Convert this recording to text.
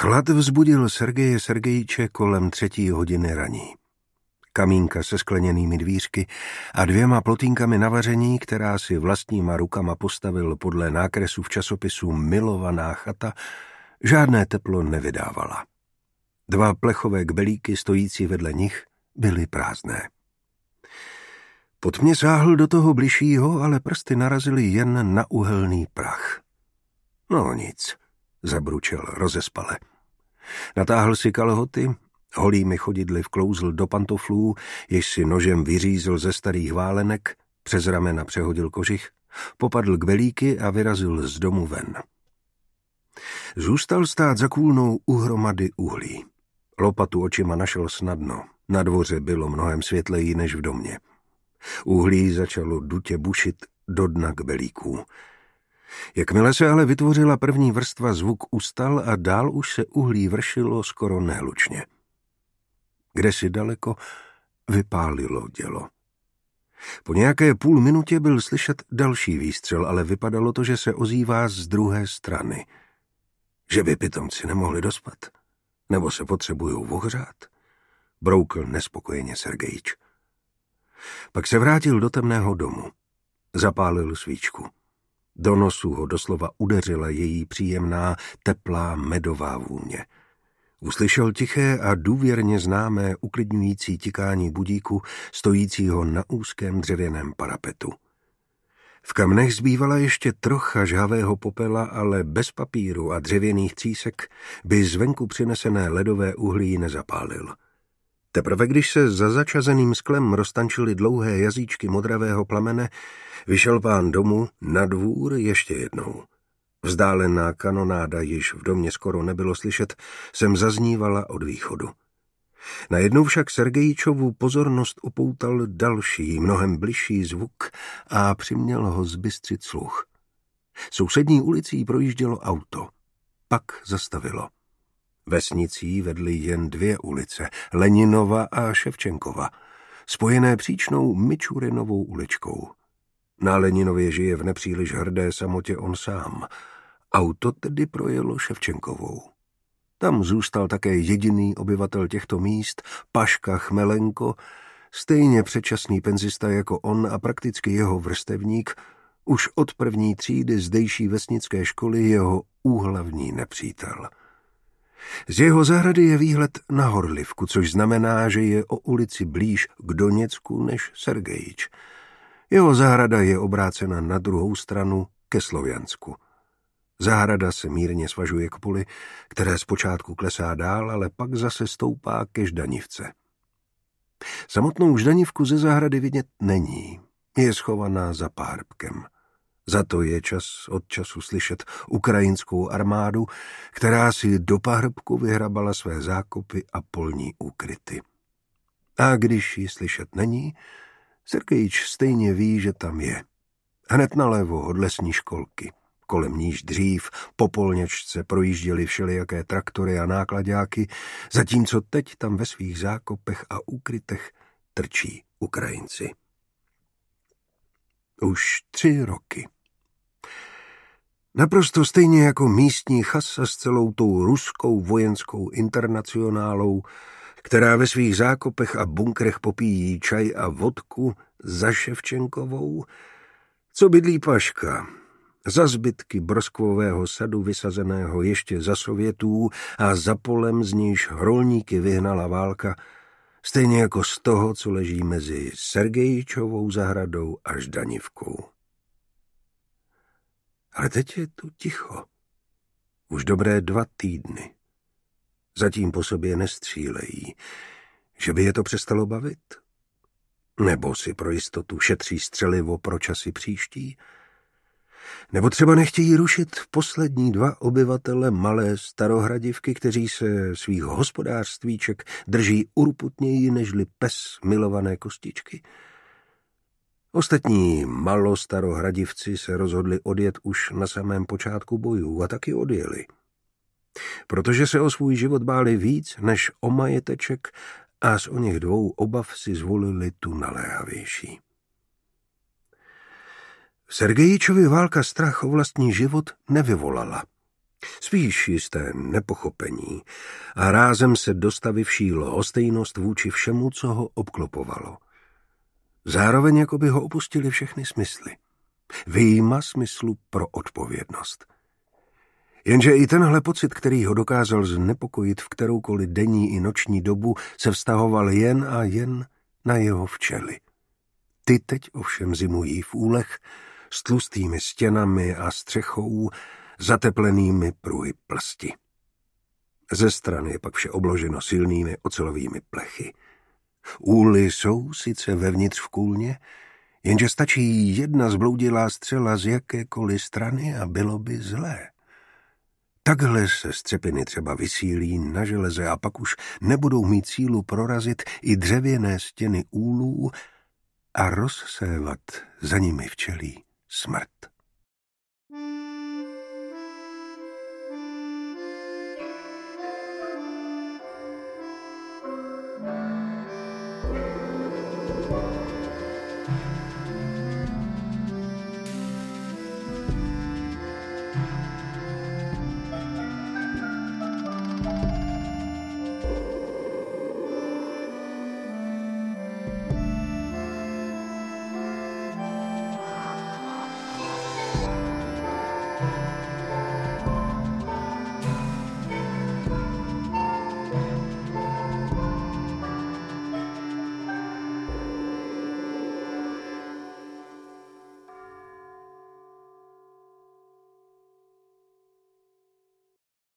Chlad vzbudil Sergeje Sergejiče kolem 3:00 raní. Kamínka se skleněnými dvířky a 2 plotýnkami na vaření, která si vlastníma rukama postavil podle nákresu v časopisu Milovaná chata, žádné teplo nevydávala. 2 plechové kbelíky stojící vedle nich byly prázdné. Pot mě sáhl do toho bližšího, ale prsty narazily jen na uhelný prach. No nic, zabručel rozespale. Natáhl si kalhoty, holými chodidly vklouzl do pantoflů, jež si nožem vyřízl ze starých válenek, přes ramena přehodil kožich, popadl kbelíky a vyrazil z domu ven. Zůstal stát za kůlnou u hromady uhlí. Lopatu očima našel snadno. Na dvoře bylo mnohem světleji než v domě. Uhlí začalo dutě bušit do dna kbelíků. Jakmile se ale vytvořila první vrstva, zvuk ustal a dál už se uhlí vršilo skoro nehlučně. Kdesi daleko vypálilo dělo. Po nějaké půl minutě byl slyšet další výstřel, ale vypadalo to, že se ozývá z druhé strany. Že by pitomci nemohli dospat? Nebo se potřebují ohřát? Broukl nespokojeně Sergejič. Pak se vrátil do temného domu. Zapálil svíčku. Do nosu ho doslova udeřila její příjemná, teplá medová vůně. Uslyšel tiché a důvěrně známé uklidňující tikání budíku, stojícího na úzkém dřevěném parapetu. V kamnech zbývala ještě trocha žhavého popela, ale bez papíru a dřevěných třísek by zvenku přinesené ledové uhlí nezapálil. Teprve když se za začazeným sklem roztančily dlouhé jazyčky modravého plamene, vyšel pán domu na dvůr ještě jednou. Vzdálená kanonáda, již v domě skoro nebylo slyšet, sem zaznívala od východu. Najednou však Sergejičovu pozornost upoutal další, mnohem bližší zvuk a přiměl ho zbystřit sluch. Sousední ulicí projíždělo auto. Pak zastavilo. Vesnicí vedly jen 2 ulice, Leninova a Ševčenkova, spojené příčnou Mičurinovou uličkou. Na Leninově žije v nepříliš hrdé samotě on sám. Auto tedy projelo Ševčenkovou. Tam zůstal také jediný obyvatel těchto míst, Paška Chmelenko, stejně předčasný penzista jako on a prakticky jeho vrstevník, už od 1. třídy zdejší vesnické školy jeho úhlavní nepřítel. Z jeho zahrady je výhled na Horlivku, což znamená, že je o ulici blíž k Doněcku než Sergejič. Jeho zahrada je obrácena na druhou stranu ke Sloviansku. Zahrada se mírně svažuje k poli, které zpočátku klesá dál, ale pak zase stoupá ke Ždanivce. Samotnou Ždanivku ze zahrady vidět není, je schovaná za párbkem. Za to je čas od času slyšet ukrajinskou armádu, která si do pahrbku vyhrabala své zákopy a polní úkryty. A když ji slyšet není, Sergejič stejně ví, že tam je. Hned nalevo od lesní školky. Kolem níž dřív po polněčce projížděly všelijaké traktory a náklaďáky, zatímco teď tam ve svých zákopech a úkrytech trčí Ukrajinci. Už 3 roky. Naprosto stejně jako místní chasa s celou tou ruskou vojenskou internacionálou, která ve svých zákopech a bunkrech popíjí čaj a vodku za Ševčenkovou, co bydlí Paška, za zbytky broskvového sadu vysazeného ještě za Sovětů a za polem, z níž hrolníky vyhnala válka, stejně jako z toho, co leží mezi Sergejičovou zahradou a Ždanivkou. Ale teď je tu ticho. Už dobré 2 týdny. Zatím po sobě nestřílejí. Že by je to přestalo bavit? Nebo si pro jistotu šetří střelivo pro časy příští? Nebo třeba nechtějí rušit poslední 2 obyvatele malé Starohradivky, kteří se svých hospodářstvíček drží urputněji nežli pes milované kostičky? Ostatní malostarohradivci se rozhodli odjet už na samém počátku bojů a taky odjeli. Protože se o svůj život báli víc než o majeteček a z oněch 2 obav si zvolili tu naléhavější. V Sergejičovi válka strach o vlastní život nevyvolala. Spíš jisté nepochopení a rázem se dostavivší lhostejnost vůči všemu, co ho obklopovalo. Zároveň jako by ho opustili všechny smysly. Vyjma smyslu pro odpovědnost. Jenže i tenhle pocit, který ho dokázal znepokojit v kteroukoliv denní i noční dobu, se vztahoval jen a jen na jeho včely. Ty teď ovšem zimují v úlech s tlustými stěnami a střechou, zateplenými pruhy plsti. Ze strany je pak vše obloženo silnými ocelovými plechy. Úly jsou sice vevnitř v kůlně, jenže stačí jedna zbloudilá střela z jakékoliv strany a bylo by zlé. Takhle se střepiny třeba vysílí na železe a pak už nebudou mít sílu prorazit i dřevěné stěny úlů a rozsévat za nimi včelí smrt.